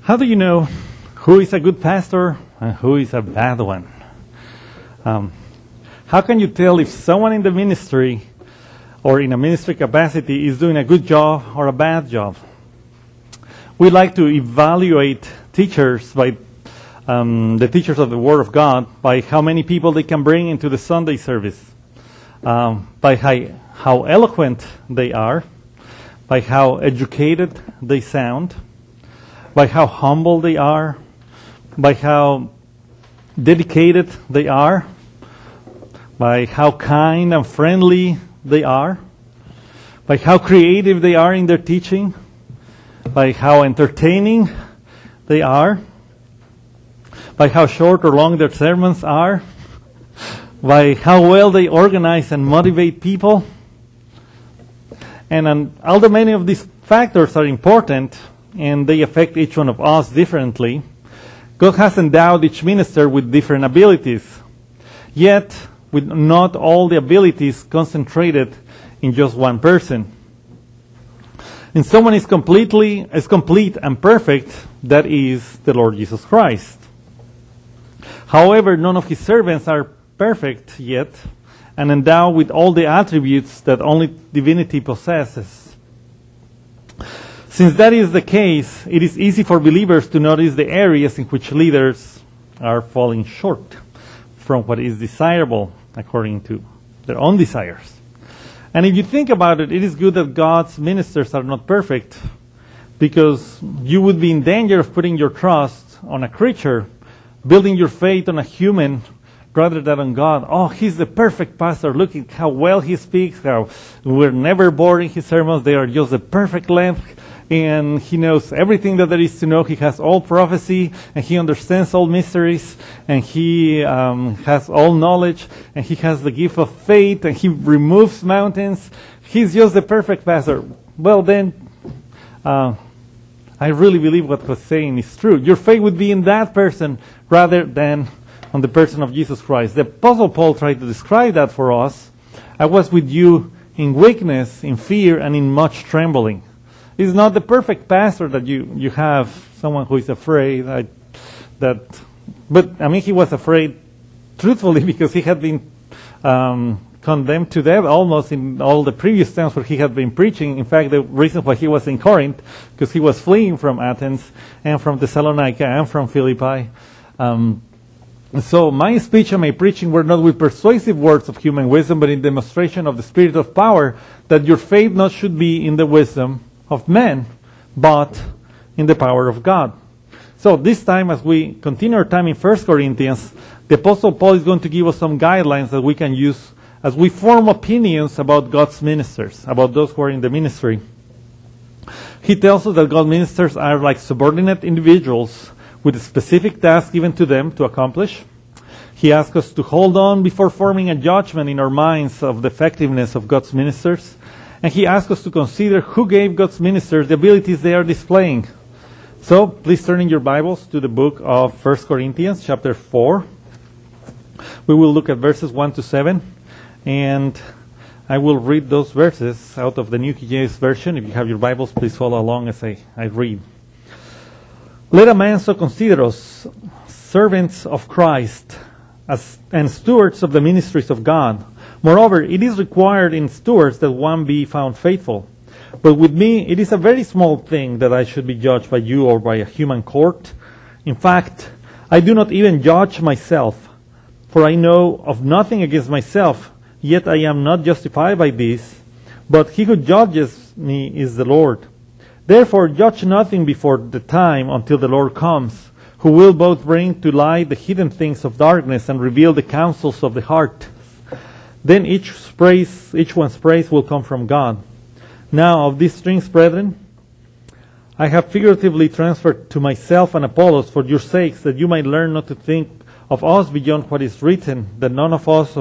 How do you know who is a good pastor and who is a bad one? How can you tell if someone in the ministry or in a ministry capacity is doing a good job or a bad job? We like to evaluate teachers by the teachers of the Word of God by how many people they can bring into the Sunday service, by how eloquent they are, by how educated they sound, by how humble they are, by how dedicated they are, by how kind and friendly they are, by how creative they are in their teaching, by how entertaining they are, by how short or long their sermons are, by how well they organize and motivate people. And although many of these factors are important and they affect each one of us differently, God has endowed each minister with different abilities, yet with not all the abilities concentrated in just one person. And someone is complete and perfect, that is the Lord Jesus Christ. However, none of his servants are perfect yet and endowed with all the attributes that only divinity possesses. Since that is the case, it is easy for believers to notice the areas in which leaders are falling short from what is desirable according to their own desires. And if you think about it, it is good that God's ministers are not perfect, because you would be in danger of putting your trust on a creature, building your faith on a human rather than on God. Oh, he's the perfect pastor. Look at how well he speaks, how we're never bored in his sermons. They are just the perfect length. And he knows everything that there is to know. He has all prophecy, and he understands all mysteries, and he has all knowledge, and he has the gift of faith, and he removes mountains. He's just the perfect pastor. Well, then, I really believe what was saying is true. Your faith would be in that person rather than on the person of Jesus Christ. The Apostle Paul tried to describe that for us. I was with you in weakness, in fear, and in much trembling. He's not the perfect pastor that you have, someone who is afraid. But he was afraid truthfully because he had been condemned to death almost in all the previous times where he had been preaching. In fact, the reason why he was in Corinth, because he was fleeing from Athens and from Thessalonica and from Philippi. So my speech and my preaching were not with persuasive words of human wisdom, but in demonstration of the Spirit of power, that your faith not should be in the wisdom of men, but in the power of God. So this time, as we continue our time in 1 Corinthians, the Apostle Paul is going to give us some guidelines that we can use as we form opinions about God's ministers, about those who are in the ministry. He tells us that God's ministers are like subordinate individuals with a specific task given to them to accomplish. He asks us to hold on before forming a judgment in our minds of the effectiveness of God's ministers. And he asks us to consider who gave God's ministers the abilities they are displaying. So, please turn in your Bibles to the book of 1 Corinthians, chapter 4. We will look at verses 1 to 7. And I will read those verses out of the New King James Version. If you have your Bibles, please follow along as I read. Let a man so consider us, servants of Christ, and stewards of the ministries of God. Moreover, it is required in stewards that one be found faithful. But with me, it is a very small thing that I should be judged by you or by a human court. In fact, I do not even judge myself, for I know of nothing against myself, yet I am not justified by this. But he who judges me is the Lord. Therefore, judge nothing before the time until the Lord comes, who will both bring to light the hidden things of darkness and reveal the counsels of the heart. Then each one's praise will come from God. Now of these things, brethren, I have figuratively transferred to myself and Apollos for your sakes, that you might learn not to think of us beyond what is written, that none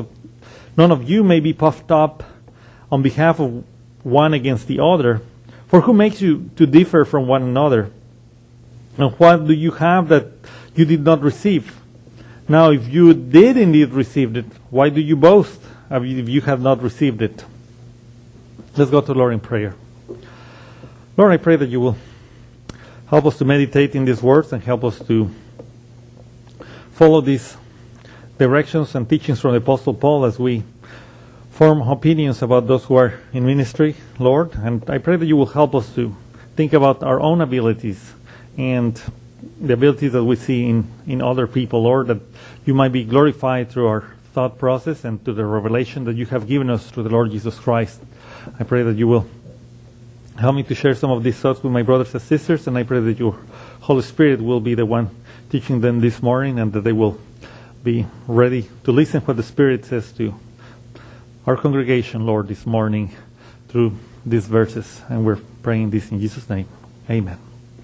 of you may be puffed up on behalf of one against the other. For who makes you to differ from one another? And what do you have that you did not receive? Now if you did indeed receive it, why do you boast if you have not received it? Let's go to the Lord in prayer. Lord, I pray that you will help us to meditate in these words and help us to follow these directions and teachings from the Apostle Paul as we form opinions about those who are in ministry, Lord. And I pray that you will help us to think about our own abilities and the abilities that we see in other people, Lord, that you might be glorified through our thought process and to the revelation that you have given us through the Lord Jesus Christ. I pray that you will help me to share some of these thoughts with my brothers and sisters, and I pray that your Holy Spirit will be the one teaching them this morning and that they will be ready to listen what the Spirit says to our congregation, Lord, this morning through these verses. And we're praying this in Jesus' name. Amen.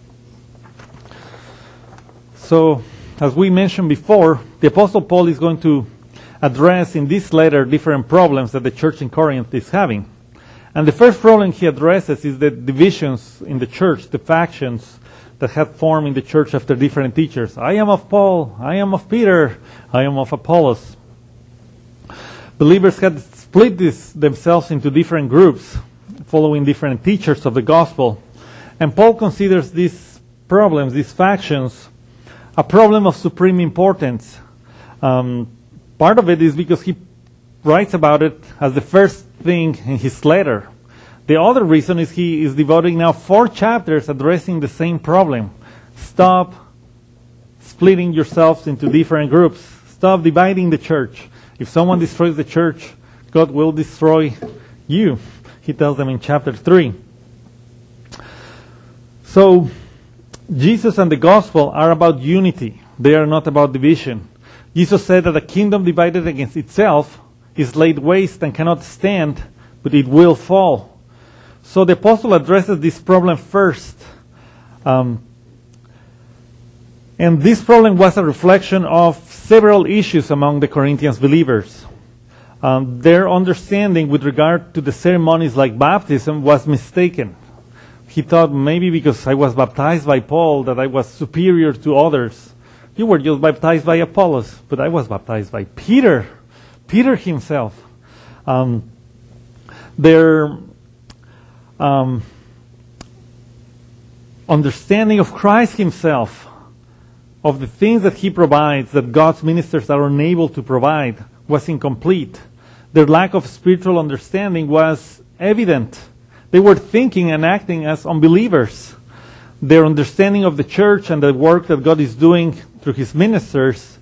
So, as we mentioned before, the Apostle Paul is going to address in this letter different problems that the church in Corinth is having. And the first problem he addresses is the divisions in the church, the factions that have formed in the church after different teachers. I am of Paul, I am of Peter, I am of Apollos. Believers had split themselves into different groups, following different teachers of the gospel. And Paul considers these problems, these factions, a problem of supreme importance. Part of it is because he writes about it as the first thing in his letter. The other reason is he is devoting now 4 chapters addressing the same problem. Stop splitting yourselves into different groups. Stop dividing the church. If someone destroys the church, God will destroy you, he tells them in chapter 3. So, Jesus and the gospel are about unity. They are not about division. Jesus said that a kingdom divided against itself is laid waste and cannot stand, but it will fall. So the apostle addresses this problem first. And this problem was a reflection of several issues among the Corinthians believers. Their understanding with regard to the ceremonies like baptism was mistaken. He thought maybe because I was baptized by Paul that I was superior to others. You were just baptized by Apollos, but I was baptized by Peter. Peter himself. Their understanding of Christ himself, of the things that he provides that God's ministers are unable to provide, was incomplete. Their lack of spiritual understanding was evident. They were thinking and acting as unbelievers. Their understanding of the church and the work that God is doing through his ministers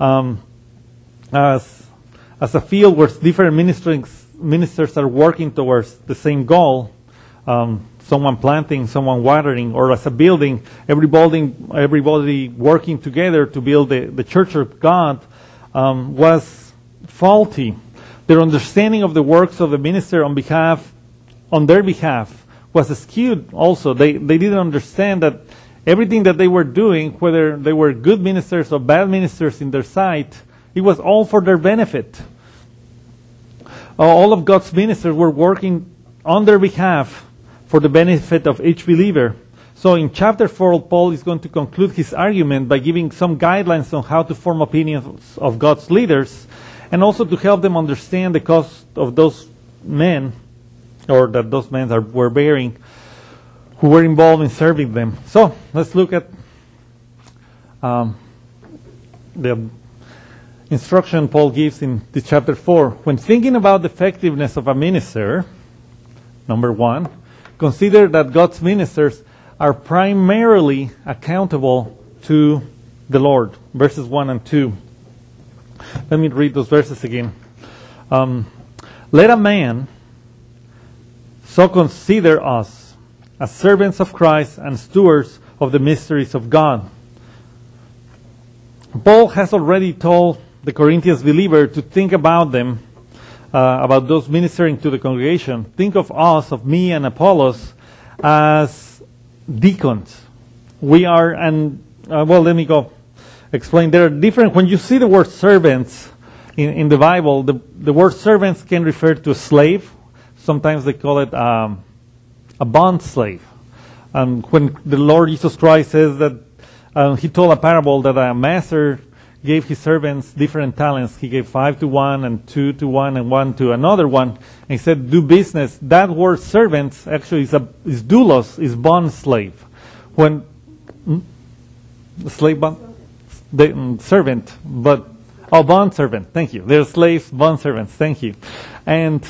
as a field where different ministers are working towards the same goal, someone planting, someone watering, or as a building, everybody working together to build the church of God, was faulty. Their understanding of the works of the minister on their behalf was skewed also. They didn't understand that everything that they were doing, whether they were good ministers or bad ministers in their sight, it was all for their benefit. All of God's ministers were working on their behalf for the benefit of each believer. So in chapter 4, Paul is going to conclude his argument by giving some guidelines on how to form opinions of God's leaders, and also to help them understand the cost of those men, or that those men were bearing, who were involved in serving them. So let's look at the instruction Paul gives in this chapter 4. When thinking about the effectiveness of a minister, number 1, consider that God's ministers are primarily accountable to the Lord. Verses 1 and 2. Let me read those verses again. Let a man so consider us as servants of Christ and stewards of the mysteries of God. Paul has already told the Corinthians believer to think about them, about those ministering to the congregation. Think of us, of me and Apollos, as deacons. We are, let me go explain. There are different, when you see the word servants in the Bible, the word servants can refer to a slave. Sometimes they call it a bond slave. And when the Lord Jesus Christ says that he told a parable that a master gave his servants different talents. He gave 5 to one, and 2 to one, and 1 to another one. And he said, do business. That word servants actually is doulos, is bond slave. When Slave bond? Servant, but bond servant. Thank you. They're slaves, bond servants. Thank you. And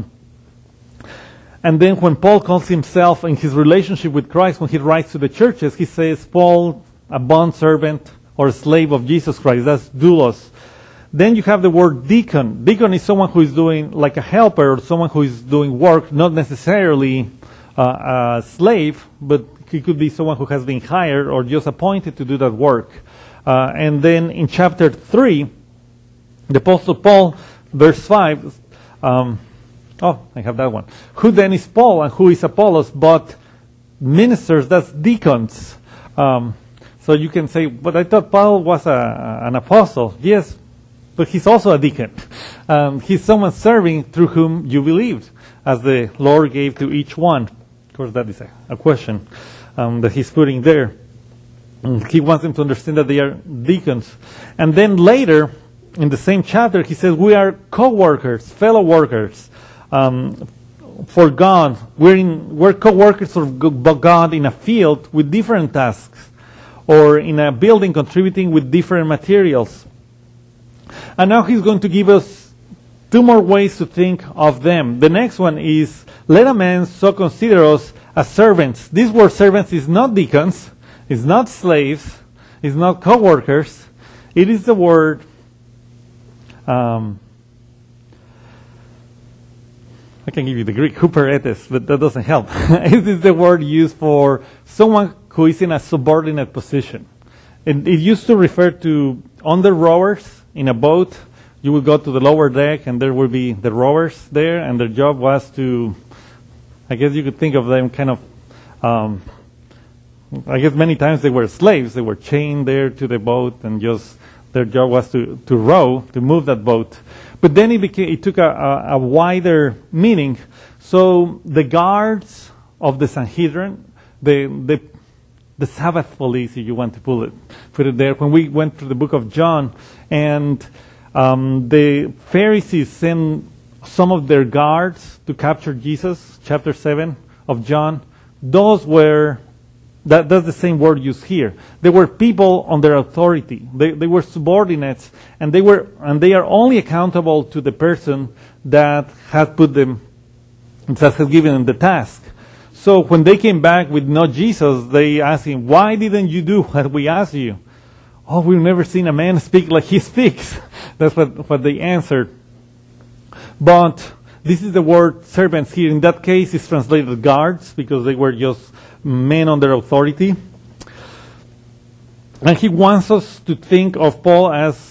then when Paul calls himself in his relationship with Christ, when he writes to the churches, he says, Paul, a bond servant or a slave of Jesus Christ. That's doulos. Then you have the word deacon. Deacon is someone who is doing like a helper or someone who is doing work, not necessarily a slave, but he could be someone who has been hired or just appointed to do that work. And then in chapter 3, the Apostle Paul, verse 5, I have that one. Who then is Paul and who is Apollos but ministers? That's deacons. So you can say, but I thought Paul was an apostle. Yes, but he's also a deacon. He's someone serving through whom you believed, as the Lord gave to each one. Of course, that is a question that he's putting there. He wants them to understand that they are deacons. And then later, in the same chapter, he says, we are co-workers, fellow workers for God. We're co-workers for God in a field with different tasks, or in a building contributing with different materials. And now he's going to give us two more ways to think of them. The next one is, let a man so consider us as servants. This word servants is not deacons, it's not slaves, it's not co-workers. It is the word, I can give you the Greek, huperetes, but that doesn't help. It is the word used for someone who is in a subordinate position. It used to refer to under rowers in a boat. You would go to the lower deck and there would be the rowers there, and their job was to, I guess you could think of them kind of, I guess many times they were slaves. They were chained there to the boat, and just their job was to row, to move that boat. But then it took a wider meaning. So the guards of the Sanhedrin, the Sabbath police, if you want to put it there. When we went through the book of John, and the Pharisees sent some of their guards to capture Jesus, chapter 7 of John, those were, that's the same word used here. They were people under authority. They were subordinates, and they are only accountable to the person that has put them, that has given them the task. So when they came back with no Jesus, they asked him, why didn't you do what we asked you? Oh, we've never seen a man speak like he speaks. That's what they answered. But this is the word servants here. In that case, it's translated guards, because they were just men under authority. And he wants us to think of Paul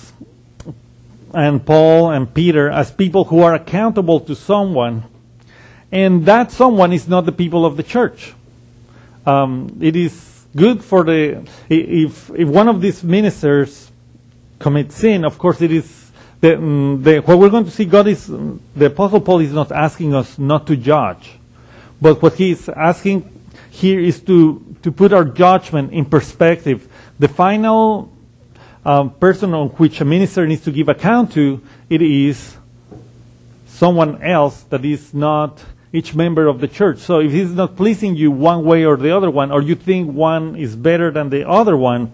and Peter as people who are accountable to someone. And that someone is not the people of the church. It is good for if one of these ministers commits sin, of course it is, what we're going to see, the Apostle Paul is not asking us not to judge. But what he is asking here is to put our judgment in perspective. The final person on which a minister needs to give account to, it is someone else that is not each member of the church. So if he's not pleasing you one way or the other one, or you think one is better than the other one,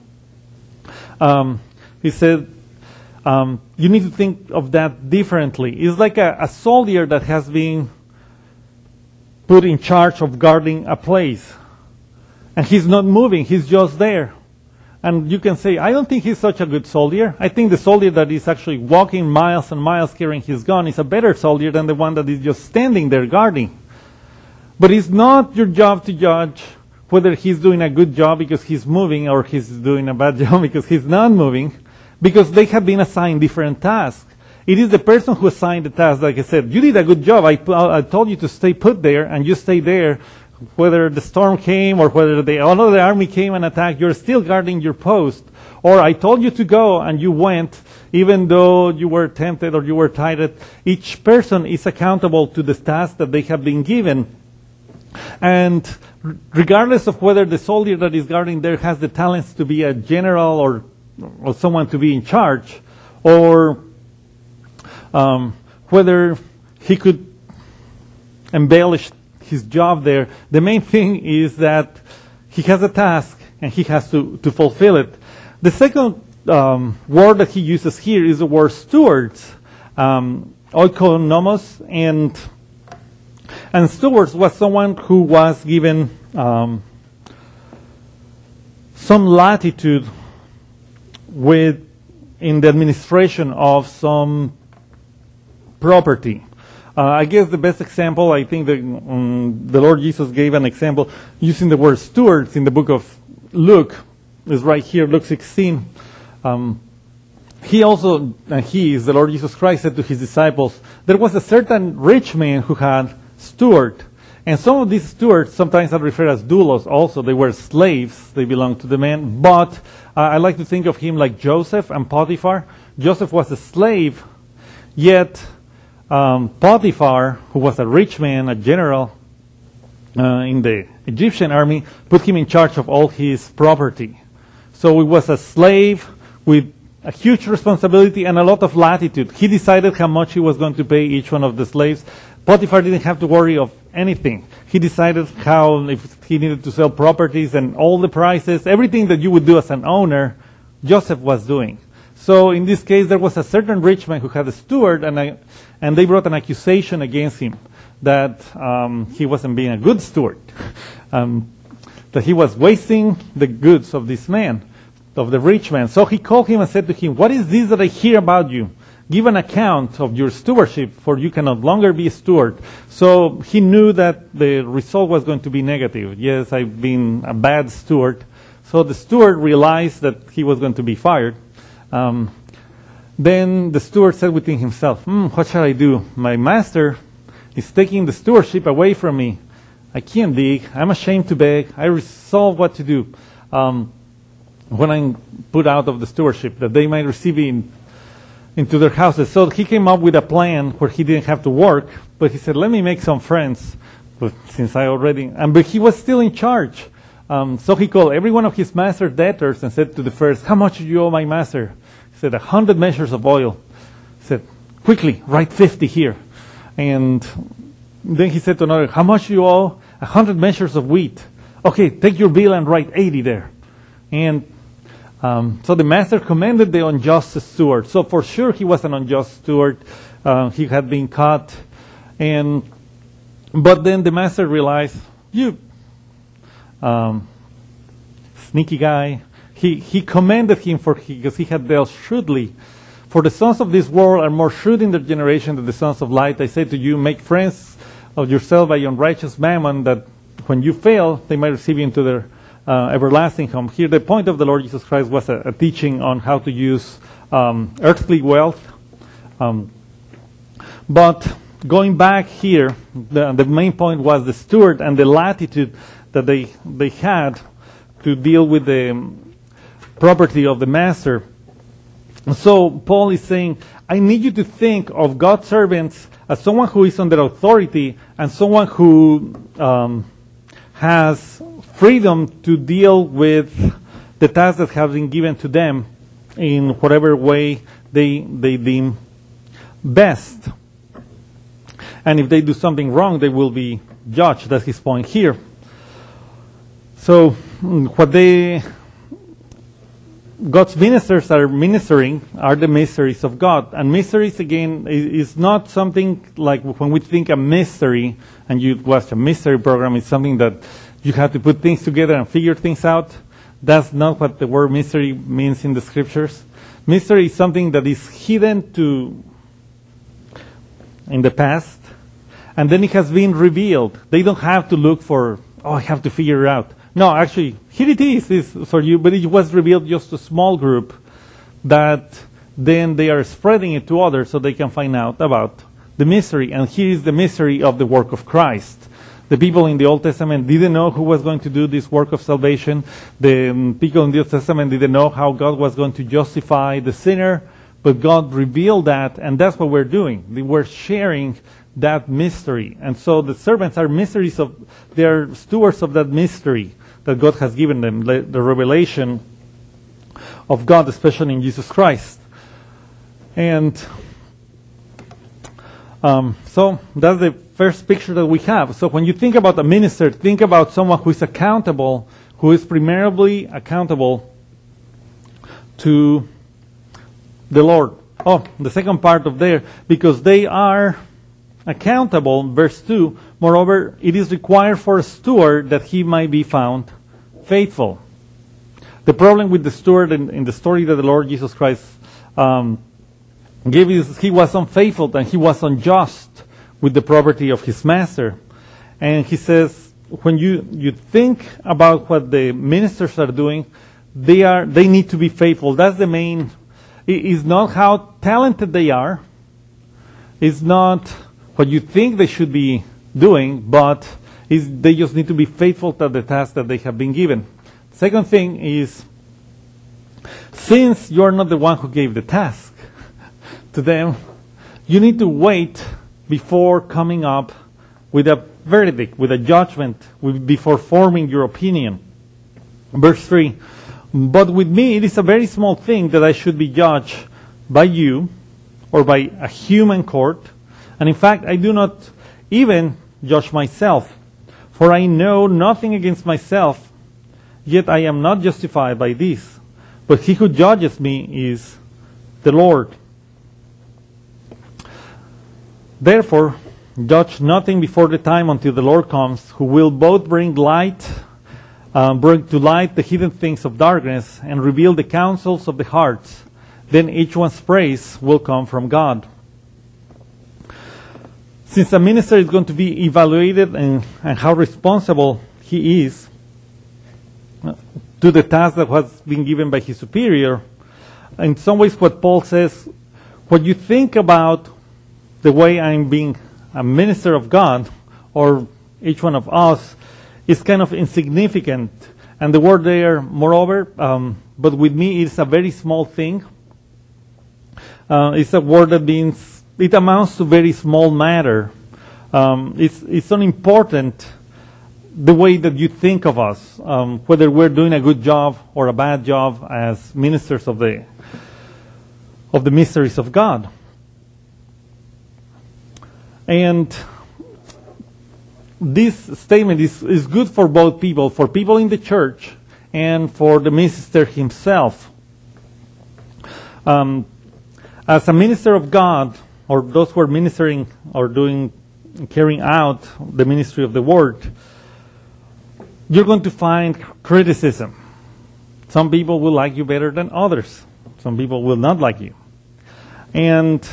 he said, you need to think of that differently. It's like a soldier that has been put in charge of guarding a place. And he's not moving, he's just there. And you can say, I don't think he's such a good soldier. I think the soldier that is actually walking miles and miles carrying his gun is a better soldier than the one that is just standing there guarding. But it's not your job to judge whether he's doing a good job because he's moving, or he's doing a bad job because he's not moving, because they have been assigned different tasks. It is the person who assigned the task. Like I said, you did a good job. I told you to stay put there, and you stay there. Whether the storm came or whether the army came and attacked, you're still guarding your post. Or I told you to go and you went, even though you were tempted or you were tired. Each person is accountable to the task that they have been given. And regardless of whether the soldier that is guarding there has the talents to be a general or someone to be in charge, or whether he could embellish his job there, the main thing is that he has a task and he has to fulfill it. The second word that he uses here is the word stewards, oikonomos, and stewards was someone who was given some latitude in the administration of some property. I guess the best example, I think the Lord Jesus gave an example using the word stewards in the book of Luke, is right here, Luke 16. He also, and he is the Lord Jesus Christ, said to his disciples, there was a certain rich man who had steward. And some of these stewards sometimes are referred as doulos also. They were slaves. They belonged to the man. But I like to think of him like Joseph and Potiphar. Joseph was a slave, yet Potiphar, who was a rich man, a general in the Egyptian army, put him in charge of all his property. So he was a slave with a huge responsibility and a lot of latitude. He decided how much he was going to pay each one of the slaves. Potiphar didn't have to worry of anything. He decided if he needed to sell properties and all the prices, everything that you would do as an owner, Joseph was doing. So in this case, there was a certain rich man who had a steward, and they brought an accusation against him that he wasn't being a good steward, that he was wasting the goods of this man, of the rich man. So he called him and said to him, what is this that I hear about you? Give an account of your stewardship, for you can no longer be a steward. So he knew that the result was going to be negative. Yes, I've been a bad steward. So the steward realized that he was going to be fired. Then the steward said within himself, what shall I do? My master is taking the stewardship away from me. I can't dig. I'm ashamed to beg. I resolve what to do when I'm put out of the stewardship, that they might receive me into their houses. So he came up with a plan where he didn't have to work, but he said, let me make some friends, but but he was still in charge. So he called every one of his master's debtors and said to the first, how much do you owe my master? He said, 100 measures of oil. He said, quickly, write 50 here. And then he said to another, how much do you owe? 100 measures of wheat. Okay, take your bill and write 80 there. And so the master commended the unjust steward. So for sure he was an unjust steward. He had been caught. But then the master realized, you sneaky guy. He commended him because he had dealt shrewdly. For the sons of this world are more shrewd in their generation than the sons of light. I say to you, make friends of yourself by unrighteous mammon, that when you fail, they might receive you into their everlasting home. Here, the point of the Lord Jesus Christ was a teaching on how to use earthly wealth. But going back here, the main point was the steward and the latitude that they had to deal with the property of the master. So Paul is saying, I need you to think of God's servants as someone who is under authority and someone who has freedom to deal with the tasks that have been given to them in whatever way they deem best. And if they do something wrong, they will be judged. That's his point here. So what God's ministers are ministering are the mysteries of God. And mysteries, again, is not something like when we think a mystery, and you watch a mystery program, it's something that you have to put things together and figure things out. That's not what the word mystery means in the scriptures. Mystery is something that is hidden in the past, and then it has been revealed. They don't have to look for, I have to figure it out. No, actually, here it is for you, but it was revealed just to a small group that then they are spreading it to others so they can find out about the mystery. And here is the mystery of the work of Christ. The people in the Old Testament didn't know who was going to do this work of salvation. The people in the Old Testament didn't know how God was going to justify the sinner, but God revealed that, and that's what we're doing. We're sharing that mystery. And so the servants are they're stewards of that mystery that God has given them, the revelation of God, especially in Jesus Christ. And so that's the first picture that we have. So when you think about a minister, think about someone who is accountable, who is primarily accountable to the Lord. Oh, the second part of there, because they are accountable, verse 2, moreover, it is required for a steward that he might be found faithful. The problem with the steward in the story that the Lord Jesus Christ gave is he was unfaithful and he was unjust with the property of his master. And he says, when you think about what the ministers are doing, they need to be faithful. That's the main. It is not how talented they are. It's not what you think they should be doing, but they just need to be faithful to the task that they have been given. Second thing is, since you're not the one who gave the task to them, you need to wait before coming up with a verdict, with a judgment, before forming your opinion. Verse 3, but with me it is a very small thing that I should be judged by you or by a human court. And in fact, I do not even judge myself, for I know nothing against myself, yet I am not justified by this. But he who judges me is the Lord. Therefore, judge nothing before the time until the Lord comes, who will both bring to light the hidden things of darkness and reveal the counsels of the hearts. Then each one's praise will come from God. Since a minister is going to be evaluated and how responsible he is to the task that has been given by his superior, in some ways what Paul says, what you think about the way I'm being a minister of God, or each one of us, is kind of insignificant. And the word there, moreover, but with me it's a very small thing. It's a word that means, it amounts to very small matter. It's unimportant the way that you think of us, whether we're doing a good job or a bad job as ministers of the mysteries of God. And this statement is good for both people, for people in the church and for the minister himself. As a minister of God, or those who are ministering or carrying out the ministry of the word, you're going to find criticism. Some people will like you better than others. Some people will not like you. And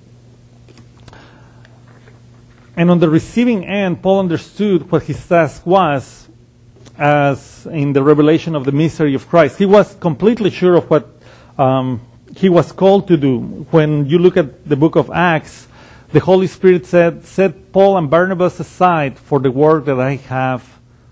on the receiving end, Paul understood what his task was, as in the revelation of the mystery of Christ. He was completely sure of what he was called to do. When you look at the book of Acts, the Holy Spirit said, set Paul and Barnabas aside for the work that I have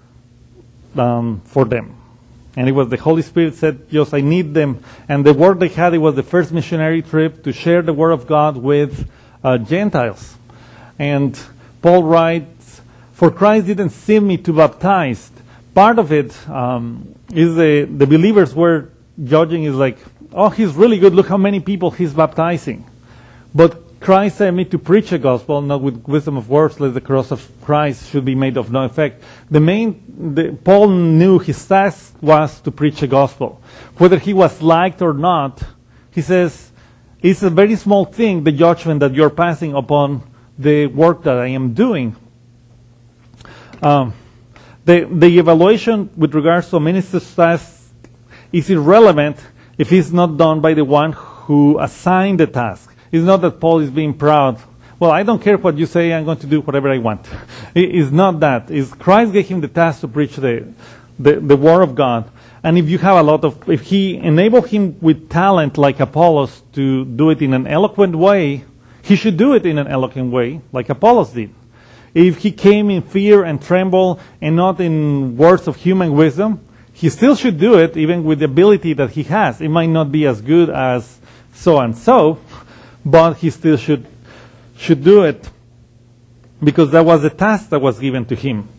for them. And it was the Holy Spirit said, yes, I need them. And the work they had, it was the first missionary trip to share the word of God with Gentiles. And Paul writes, for Christ didn't send me to baptize. Part of it is the believers were judging is like, oh, he's really good. Look how many people he's baptizing. But Christ sent me to preach a gospel, not with wisdom of words, lest the cross of Christ should be made of no effect. Paul knew his task was to preach a gospel. Whether he was liked or not, he says, it's a very small thing, the judgment that you're passing upon the work that I am doing. The evaluation with regards to a minister's task is irrelevant if it's not done by the one who assigned the task. It's not that Paul is being proud. Well, I don't care what you say, I'm going to do whatever I want. It's not that. It's Christ gave him the task to preach the word of God. And if he enabled him with talent like Apollos to do it in an eloquent way, he should do it in an eloquent way, like Apollos did. If he came in fear and tremble and not in words of human wisdom, he still should do it, even with the ability that he has. It might not be as good as so-and-so, but he still should do it, because that was the task that was given to him.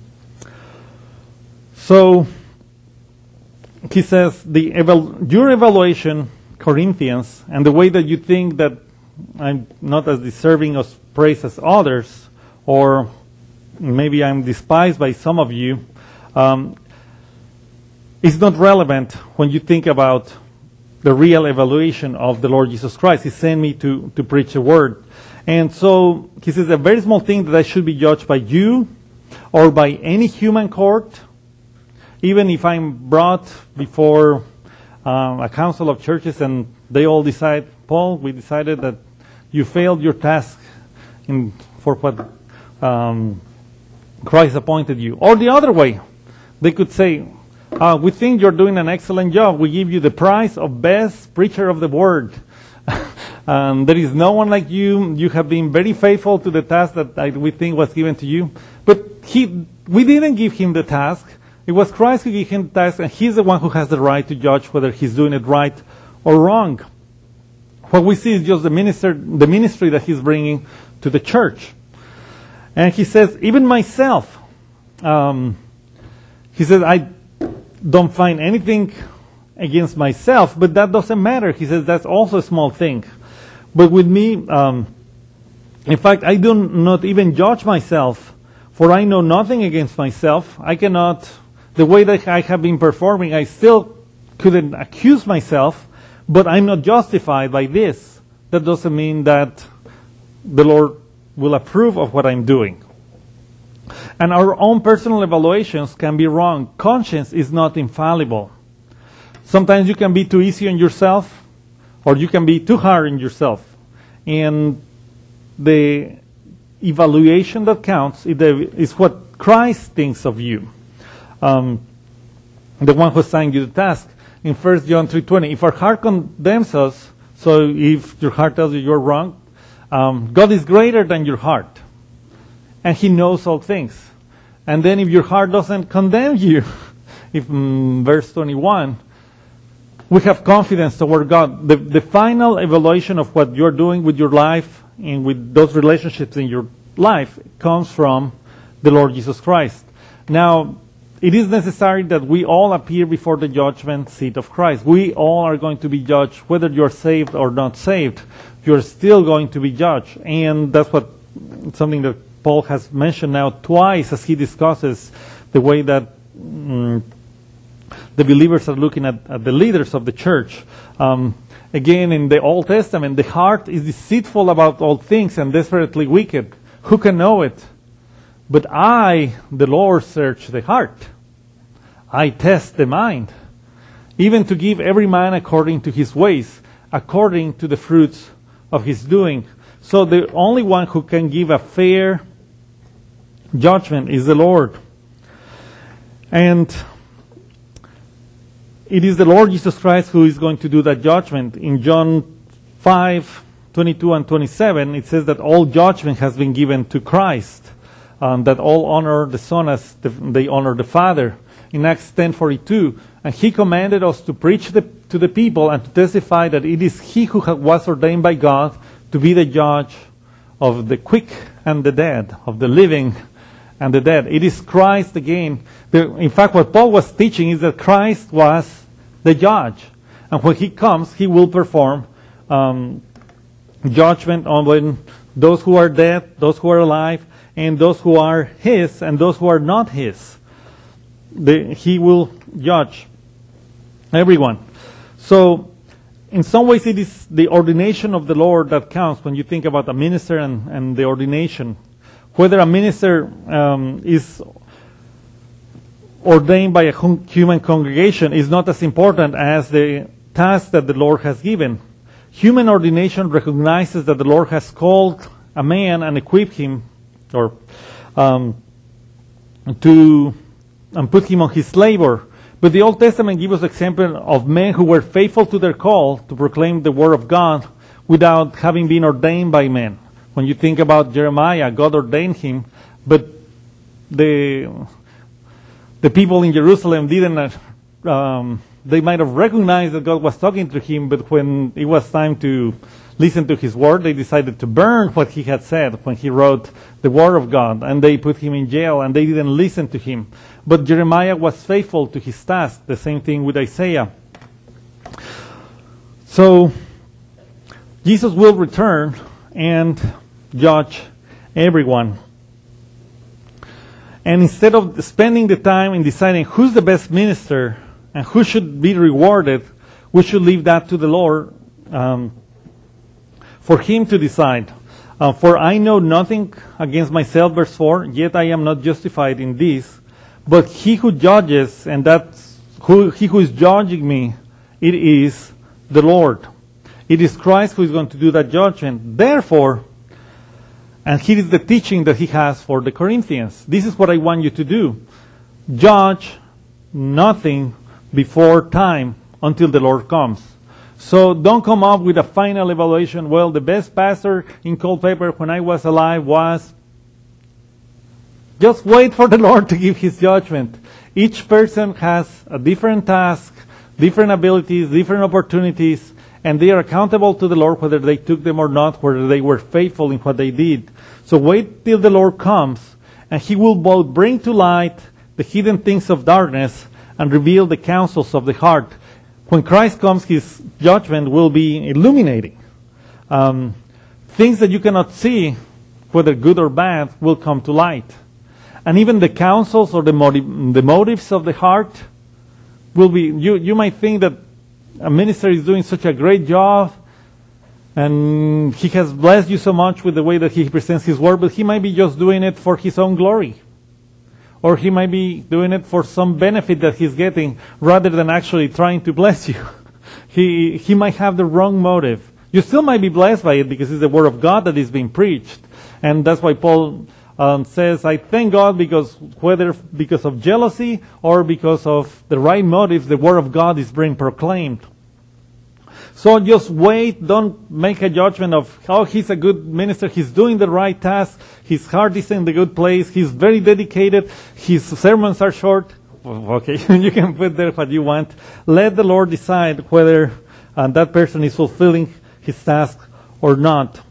So, he says, your evaluation, Corinthians, and the way that you think that I'm not as deserving of praise as others, or maybe I'm despised by some of you, is not relevant when you think about the real evaluation of the Lord Jesus Christ. He sent me to preach the word. And so he says a very small thing that I should be judged by you or by any human court, even if I'm brought before a council of churches and they all decide, Paul, we decided that you failed your task for what Christ appointed you. Or the other way, they could say, we think you're doing an excellent job. We give you the prize of best preacher of the word. There is no one like you. You have been very faithful to the task that we think was given to you. But we didn't give him the task. It was Christ who gave him the task, and he's the one who has the right to judge whether he's doing it right or wrong. What we see is just the ministry that he's bringing to the church. And he says, even myself, he says, I don't find anything against myself, but that doesn't matter. He says, that's also a small thing. But with me, in fact, I do not even judge myself, for I know nothing against myself. I cannot, the way that I have been performing, I still couldn't accuse myself, but I'm not justified by this. That doesn't mean that the Lord will approve of what I'm doing. And our own personal evaluations can be wrong. Conscience is not infallible. Sometimes you can be too easy on yourself, or you can be too hard on yourself. And the evaluation that counts is what Christ thinks of you. The one who assigned you the task. In 1 John 3:20, if our heart condemns us, so if your heart tells you you're wrong, God is greater than your heart. And he knows all things. And then if your heart doesn't condemn you, if verse 21, we have confidence toward God. The final evaluation of what you're doing with your life and with those relationships in your life comes from the Lord Jesus Christ. Now, it is necessary that we all appear before the judgment seat of Christ. We all are going to be judged, whether you're saved or not saved. You're still going to be judged. And that's something that Paul has mentioned now twice as he discusses the way that the believers are looking at the leaders of the church. Again, in the Old Testament, the heart is deceitful about all things and desperately wicked. Who can know it? But I, the Lord, search the heart. I test the mind, even to give every man according to his ways, according to the fruits of his doing. So the only one who can give a fair judgment is the Lord. And it is the Lord Jesus Christ who is going to do that judgment. In John 5:22 and 27, it says that all judgment has been given to Christ, that all honor the Son as they honor the Father. In Acts 10:42, and he commanded us to preach to the people and to testify that it is he who was ordained by God to be the judge of the quick and the dead, of the living and the dead. It is Christ again. In fact, what Paul was teaching is that Christ was the judge. And when he comes, he will perform judgment on those who are dead, those who are alive, and those who are his and those who are not his. He will judge everyone. So, in some ways, it is the ordination of the Lord that counts when you think about a minister and the ordination. Whether a minister is ordained by a human congregation is not as important as the task that the Lord has given. Human ordination recognizes that the Lord has called a man and equipped him, or and put him on his labor. But the Old Testament gives us example of men who were faithful to their call to proclaim the word of God without having been ordained by men. When you think about Jeremiah, God ordained him, but the people in Jerusalem didn't. They might have recognized that God was talking to him, but when it was time to listen to his word, they decided to burn what he had said when he wrote the word of God, and they put him in jail, and they didn't listen to him. But Jeremiah was faithful to his task. The same thing with Isaiah. So Jesus will return and judge everyone. And instead of spending the time in deciding who's the best minister and who should be rewarded, we should leave that to the Lord for Him to decide. For I know nothing against myself, verse 4, yet I am not justified in this. But He who judges, and He who is judging me, it is the Lord. It is Christ who is going to do that judgment. Therefore, and here is the teaching that He has for the Corinthians. This is what I want you to do. Judge nothing before time until the Lord comes. So don't come up with a final evaluation. Well, the best pastor in Culpeper when I was alive was... Just wait for the Lord to give His judgment. Each person has a different task, different abilities, different opportunities, and they are accountable to the Lord whether they took them or not, whether they were faithful in what they did. So wait till the Lord comes, and He will both bring to light the hidden things of darkness and reveal the counsels of the heart. When Christ comes, His judgment will be illuminating. Things that you cannot see, whether good or bad, will come to light. And even the counsels or the motives of the heart will be... You might think that a minister is doing such a great job, and he has blessed you so much with the way that he presents his word, but he might be just doing it for his own glory. Or he might be doing it for some benefit that he's getting, rather than actually trying to bless you. He might have the wrong motive. You still might be blessed by it because it's the word of God that is being preached. And that's why Paul says, I thank God whether because of jealousy or because of the right motives, the word of God is being proclaimed. So just wait, don't make a judgment of, oh, he's a good minister, he's doing the right task, his heart is in the good place, he's very dedicated, his sermons are short. Okay, you can put there what you want. Let the Lord decide whether that person is fulfilling his task or not.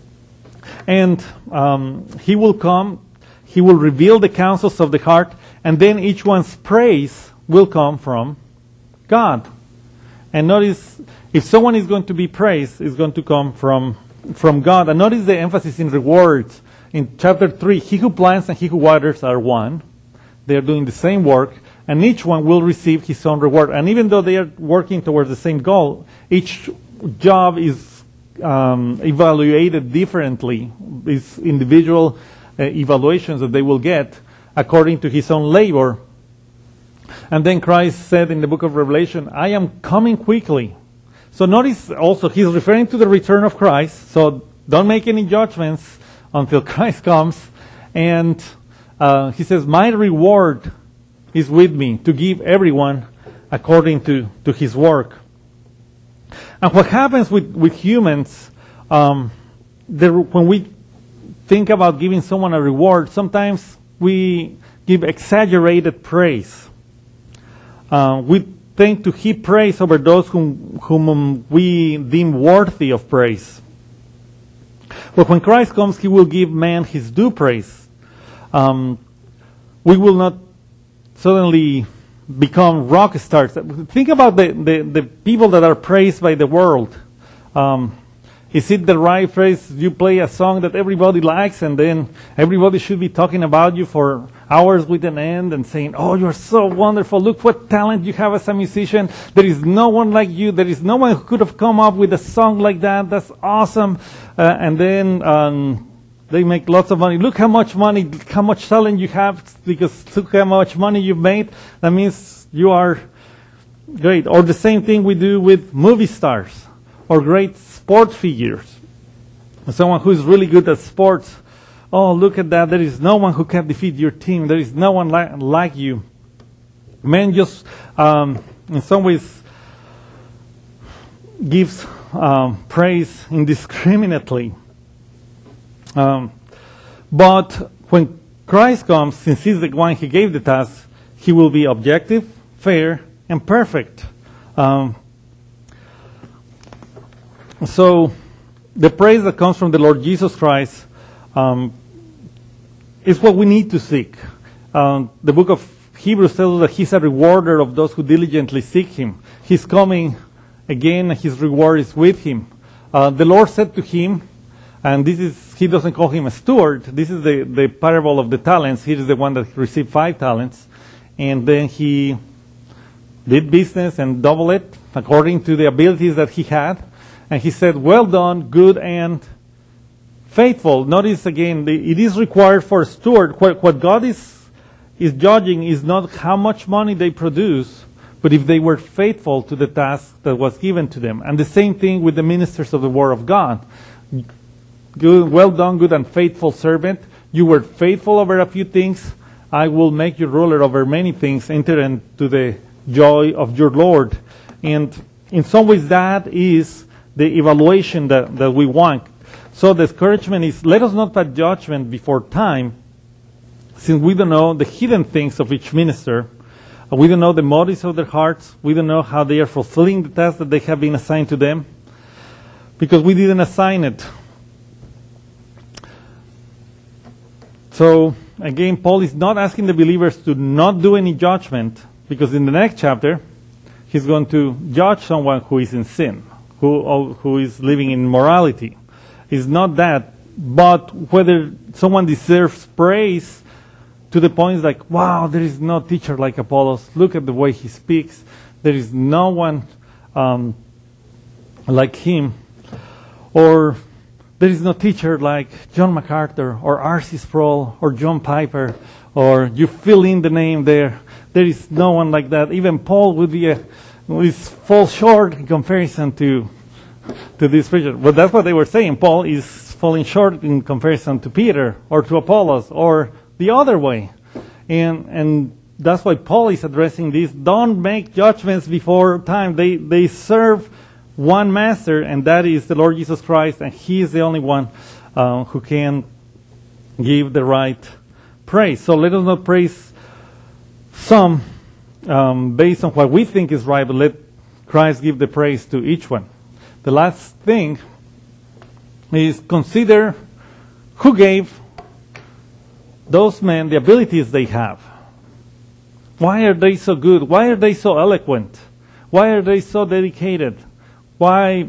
And He will come, He will reveal the counsels of the heart, and then each one's praise will come from God. And notice, if someone is going to be praised, it's going to come from God. And notice the emphasis in rewards. In chapter 3, he who plants and he who waters are one. They are doing the same work, and each one will receive his own reward. And even though they are working towards the same goal, each job is evaluated differently. It's individual evaluations that they will get according to his own labor. And then Christ said in the book of Revelation, I am coming quickly. So notice also he's referring to the return of Christ. So don't make any judgments until Christ comes. And he says, my reward is with me to give everyone according to his work. And what happens with humans, when we think about giving someone a reward, sometimes we give exaggerated praise. We tend to heap praise over those whom we deem worthy of praise. But when Christ comes, He will give man his due praise. We will not suddenly become rock stars. Think about the people that are praised by the world. Is it the right phrase? You play a song that everybody likes, and then everybody should be talking about you for hours with an end and saying, oh, you're so wonderful. Look what talent you have as a musician. There is no one like you. There is no one who could have come up with a song like that. That's awesome. And then they make lots of money. Look how much talent you have, because look how much money you've made. That means you are great. Or the same thing we do with movie stars or great sports figures. Someone who is really good at sports. Oh, look at that. There is no one who can defeat your team. There is no one like you. Man just, in some ways, gives praise indiscriminately. But when Christ comes, since He's the one He gave the task, He will be objective, fair, and perfect. So the praise that comes from the Lord Jesus Christ is what we need to seek. The book of Hebrews tells us that He's a rewarder of those who diligently seek Him. He's coming again, and His reward is with Him. The Lord said to him, and He doesn't call him a steward. This is the parable of the talents. He is the one that received 5 talents. And then He did business and doubled it according to the abilities that he had. And he said, well done, good and faithful. Notice again, it is required for a steward. What God is judging is not how much money they produce, but if they were faithful to the task that was given to them. And the same thing with the ministers of the Word of God. Good, well done, good and faithful servant. You were faithful over a few things. I will make you ruler over many things. Enter into the joy of your Lord. And in some ways that is the evaluation that we want. So the encouragement is, let us not pass judgment before time, since we don't know the hidden things of each minister. We don't know the motives of their hearts. We don't know how they are fulfilling the task that they have been assigned to them, because we didn't assign it. So, again, Paul is not asking the believers to not do any judgment, because in the next chapter, he's going to judge someone who is in sin, who is living in immorality. It's not that, but whether someone deserves praise to the point like, wow, there is no teacher like Apollos. Look at the way he speaks. There is no one like him. Or there is no teacher like John MacArthur or R.C. Sproul or John Piper, or you fill in the name there. There is no one like that. Even Paul would fall short in comparison to this preacher. But that's what they were saying. Paul is falling short in comparison to Peter or to Apollos or the other way. And that's why Paul is addressing this. Don't make judgments before time. They serve one master, and that is the Lord Jesus Christ, and he is the only one who can give the right praise. So let us not praise some based on what we think is right, but let Christ give the praise to each one. The last thing is consider who gave those men the abilities they have. Why are they so good? Why are they so eloquent? Why are they so dedicated? Why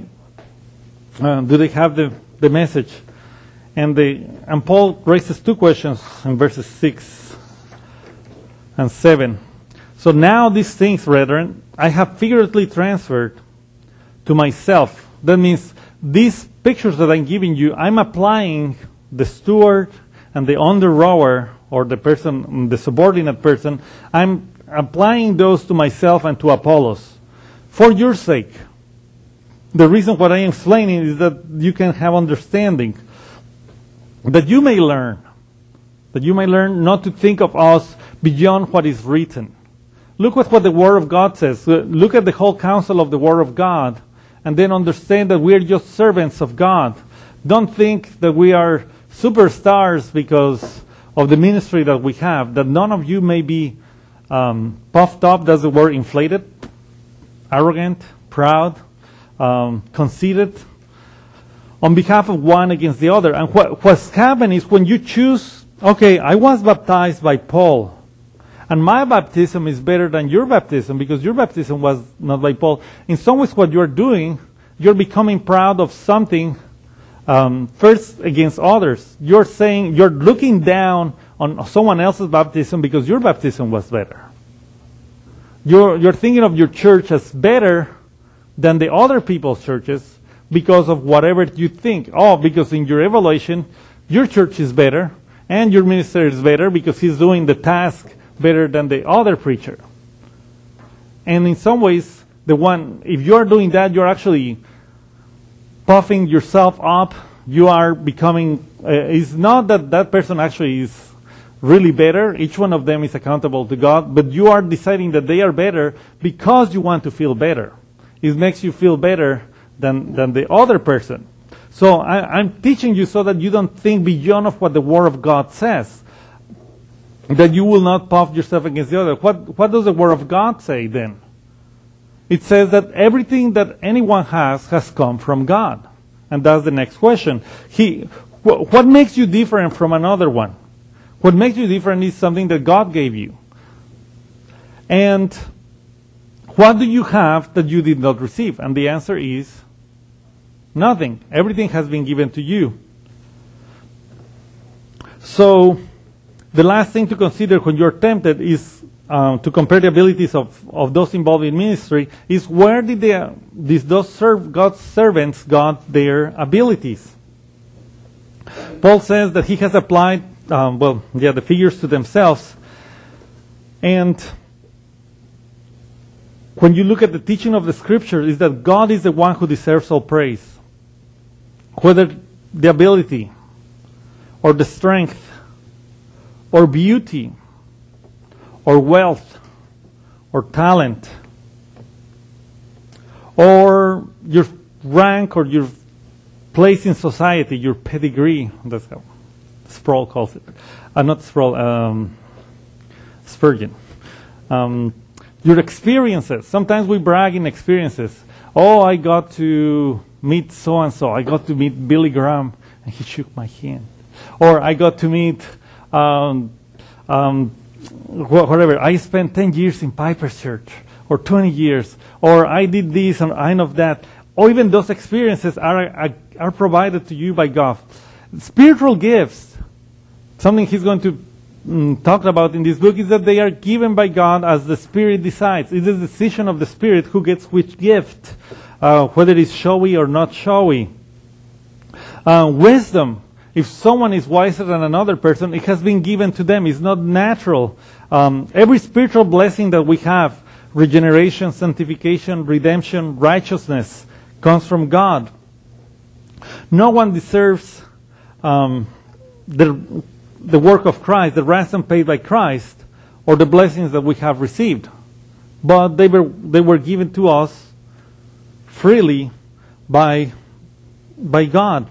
do they have the message? And Paul raises two questions in verses 6 and 7. So now these things, brethren, I have figuratively transferred to myself. That means these pictures that I'm giving you, I'm applying the steward and the under-rower, or the person, the subordinate person, I'm applying those to myself and to Apollos for your sake. The reason what I am explaining is that you can have understanding, that you may learn not to think of us beyond what is written. Look at what the Word of God says. Look at the whole counsel of the Word of God, and then understand that we are just servants of God. Don't think that we are superstars because of the ministry that we have, that none of you may be puffed up, that's the word, inflated, arrogant, proud, conceited, on behalf of one against the other. And what's happened is when you choose, okay, I was baptized by Paul, and my baptism is better than your baptism because your baptism was not by Paul. In some ways what you're doing, you're becoming proud of something first against others. You're saying, you're looking down on someone else's baptism because your baptism was better. You're thinking of your church as better than the other people's churches because of whatever you think. Oh, because in your evaluation, your church is better and your minister is better because he's doing the task better than the other preacher. And in some ways, if you're doing that, you're actually puffing yourself up. You are becoming, it's not that person actually is really better. Each one of them is accountable to God, but you are deciding that they are better because you want to feel better. It makes you feel better than the other person. So I'm teaching you so that you don't think beyond of what the Word of God says, that you will not puff yourself against the other. What does the Word of God say then? It says that everything that anyone has come from God. And that's the next question. What makes you different from another one? What makes you different is something that God gave you. And what do you have that you did not receive? And the answer is nothing. Everything has been given to you. So the last thing to consider when you're tempted is to compare the abilities of those involved in ministry is where did God's servants got their abilities. Paul says that he has applied, the figures to themselves. And when you look at the teaching of the Scripture, is that God is the one who deserves all praise. Whether the ability, or the strength, or beauty, or wealth, or talent, or your rank, or your place in society, your pedigree. That's how Sproul calls it. Not Sproul, Spurgeon. Your experiences. Sometimes we brag in experiences. Oh, I got to meet so-and-so. I got to meet Billy Graham, and he shook my hand. Or I got to meet whatever. I spent 10 years in Piper's Church, or 20 years, or I did this and I know that. Or even those experiences are provided to you by God. Spiritual gifts, something he's going to talk about in this book, is that they are given by God as the Spirit decides. It's the decision of the Spirit who gets which gift, whether it's showy or not showy. Wisdom. If someone is wiser than another person, it has been given to them. It's not natural. Every spiritual blessing that we have, regeneration, sanctification, redemption, righteousness, comes from God. No one deserves the work of Christ, the ransom paid by Christ, or the blessings that we have received. But they were given to us freely by God.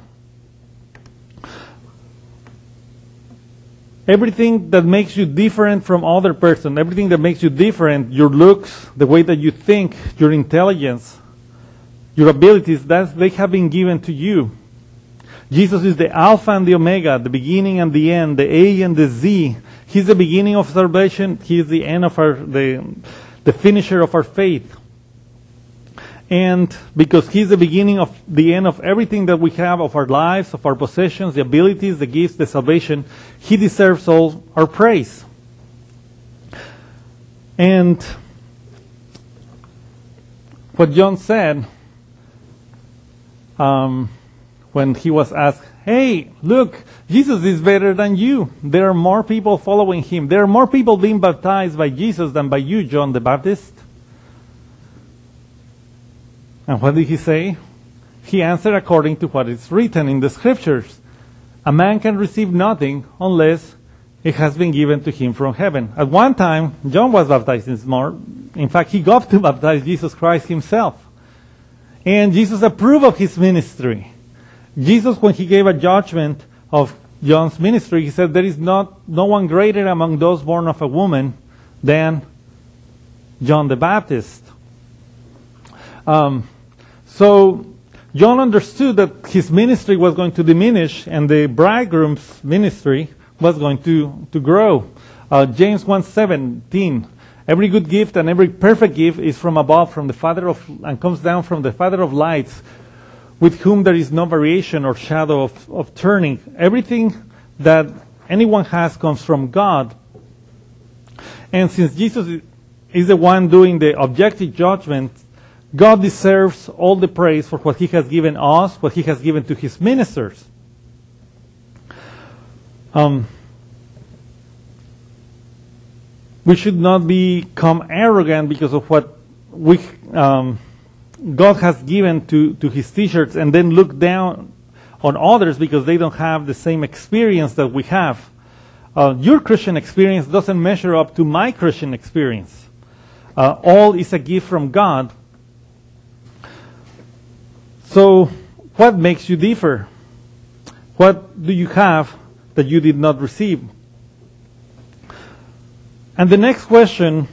Everything that makes you different from other person, everything that makes you different, your looks, the way that you think, your intelligence, your abilities, they have been given to you. Jesus is the Alpha and the Omega, the beginning and the end, the A and the Z. He's the beginning of salvation. He is the end of the finisher of our faith. And because He's the beginning of the end of everything that we have, of our lives, of our possessions, the abilities, the gifts, the salvation, He deserves all our praise. And what John said when he was asked, hey, look, Jesus is better than you. There are more people following Him. There are more people being baptized by Jesus than by you, John the Baptist. And what did he say? He answered according to what is written in the Scriptures. A man can receive nothing unless it has been given to him from heaven. At one time, John was baptized in fact, he got to baptize Jesus Christ Himself. And Jesus approved of His ministry. Jesus, when He gave a judgment of John's ministry, He said, there is no one greater among those born of a woman than John the Baptist. So John understood that his ministry was going to diminish and the bridegroom's ministry was going to grow. James 1:17, every good gift and every perfect gift is from above, from the Father and comes down from the Father of lights, with whom there is no variation or shadow of turning. Everything that anyone has comes from God. And since Jesus is the one doing the objective judgment, God deserves all the praise for what He has given us, what He has given to His ministers. We should not become arrogant because of what God has given to His teachers and then look down on others because they don't have the same experience that we have. Your Christian experience doesn't measure up to my Christian experience. All is a gift from God. So, what makes you differ? What do you have that you did not receive? And the next question,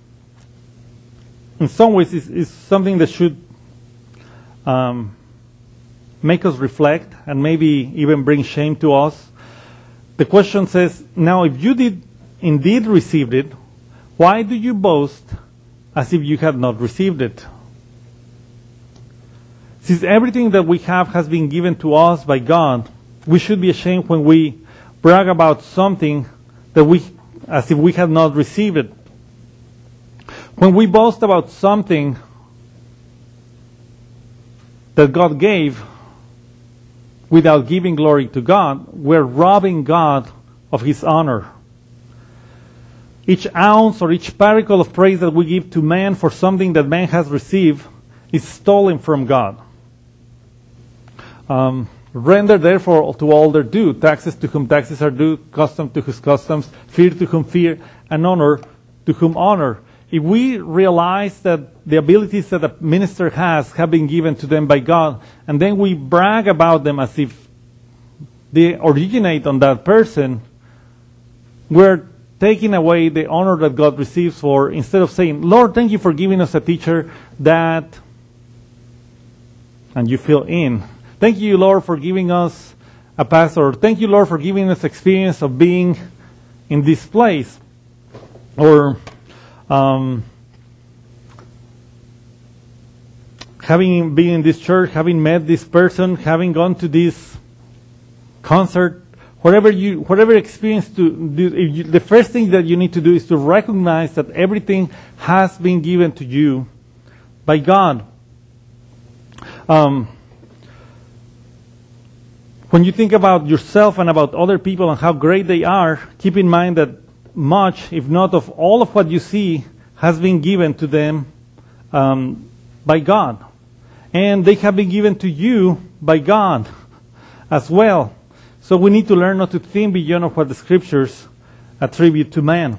in some ways, is something that should make us reflect and maybe even bring shame to us. The question says, now if you did indeed receive it, why do you boast as if you had not received it? Since everything that we have has been given to us by God, we should be ashamed when we brag about something that as if we had not received it. When we boast about something that God gave without giving glory to God, we're robbing God of His honor. Each ounce or each particle of praise that we give to man for something that man has received is stolen from God. Render therefore to all their due, taxes to whom taxes are due, custom to whose customs, fear to whom fear, and honor to whom honor. If we realize that the abilities that a minister has have been given to them by God, and then we brag about them as if they originate on that person, we're taking away the honor that God receives for, instead of saying, Lord, thank you for giving us a teacher that, and you fill in. Thank you, Lord, for giving us a pastor. Thank you, Lord, for giving us experience of being in this place. Or having been in this church, having met this person, having gone to this concert, whatever experience to do, the first thing that you need to do is to recognize that everything has been given to you by God. When you think about yourself and about other people and how great they are, keep in mind that much, if not of all of what you see, has been given to them by God. And they have been given to you by God as well. So we need to learn not to think beyond of what the Scriptures attribute to man.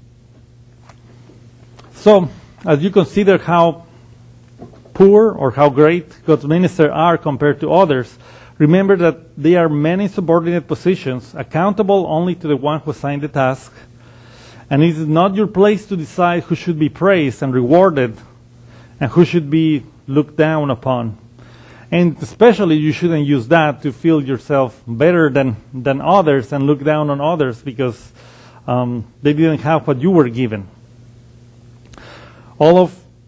So, as you consider how poor or how great God's ministers are compared to others, remember that they are men in subordinate positions, accountable only to the one who assigned the task. And it is not your place to decide who should be praised and rewarded and who should be looked down upon. And especially you shouldn't use that to feel yourself better than others and look down on others because they didn't have what you were given. All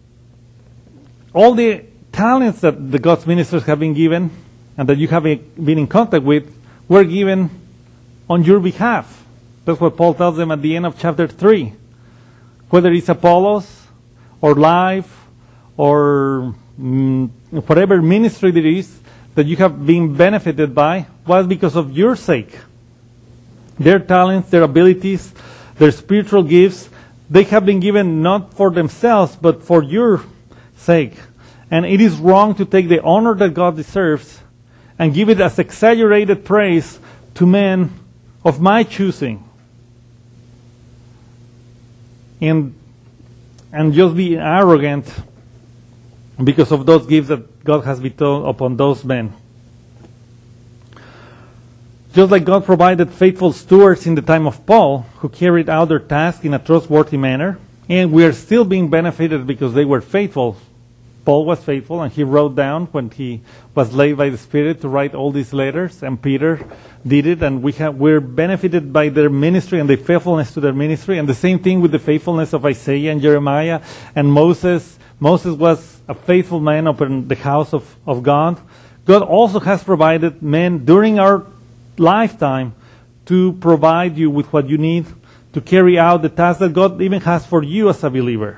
the talents that the God's ministers have been given and that you have been in contact with were given on your behalf. That's what Paul tells them at the end of chapter 3. Whether it's Apollos or life or whatever ministry there is that you have been benefited by was because of your sake. Their talents, their abilities, their spiritual gifts, they have been given not for themselves but for your sake. And it is wrong to take the honor that God deserves and give it as exaggerated praise to men of my choosing. And just be arrogant because of those gifts that God has bestowed upon those men. Just like God provided faithful stewards in the time of Paul, who carried out their task in a trustworthy manner, and we are still being benefited because they were faithful. Paul was faithful, and he wrote down when he was led by the Spirit to write all these letters, and Peter did it, and we're benefited by their ministry and the faithfulness to their ministry, and the same thing with the faithfulness of Isaiah and Jeremiah and Moses. Moses was a faithful man upon the house of God. God also has provided men during our lifetime to provide you with what you need to carry out the task that God even has for you as a believer.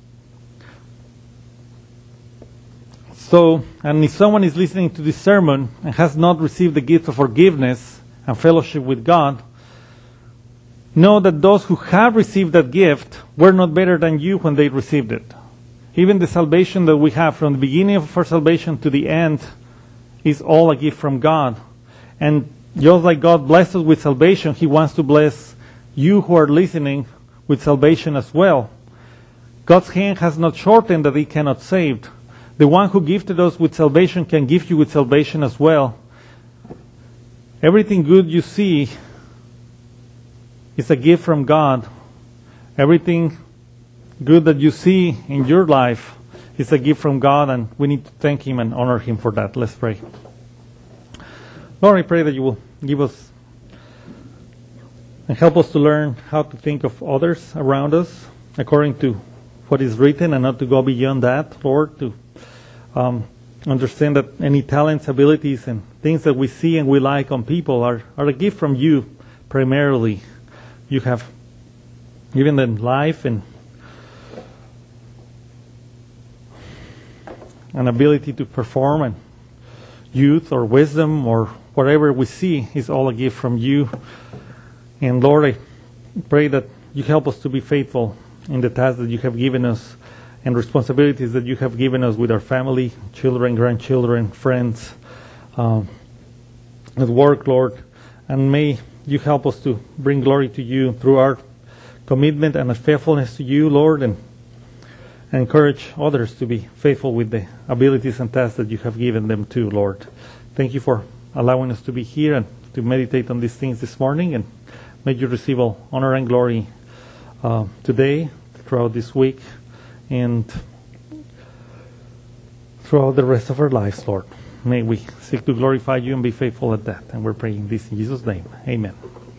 So, and if someone is listening to this sermon and has not received the gift of forgiveness and fellowship with God, know that those who have received that gift were not better than you when they received it. Even the salvation that we have from the beginning of our salvation to the end is all a gift from God. And just like God blessed us with salvation, He wants to bless you who are listening with salvation as well. God's hand has not shortened that He cannot save. The one who gifted us with salvation can gift you with salvation as well. Everything good you see is a gift from God. Everything good that you see in your life is a gift from God, and we need to thank Him and honor Him for that. Let's pray. Lord, I pray that you will give us and help us to learn how to think of others around us according to what is written and not to go beyond that, Lord, to understand that any talents, abilities, and things that we see and we like on people are a gift from you primarily. You have given them life and an ability to perform, and youth or wisdom or whatever we see is all a gift from you. And Lord, I pray that you help us to be faithful in the tasks that you have given us and responsibilities that you have given us with our family, children, grandchildren, friends, at work, Lord. And may you help us to bring glory to you through our commitment and our faithfulness to you, Lord, and encourage others to be faithful with the abilities and tasks that you have given them too, Lord. Thank you for allowing us to be here and to meditate on these things this morning, and may you receive all honor and glory today, throughout this week, and throughout the rest of our lives, Lord. May we seek to glorify you and be faithful at that. And we're praying this in Jesus' name. Amen.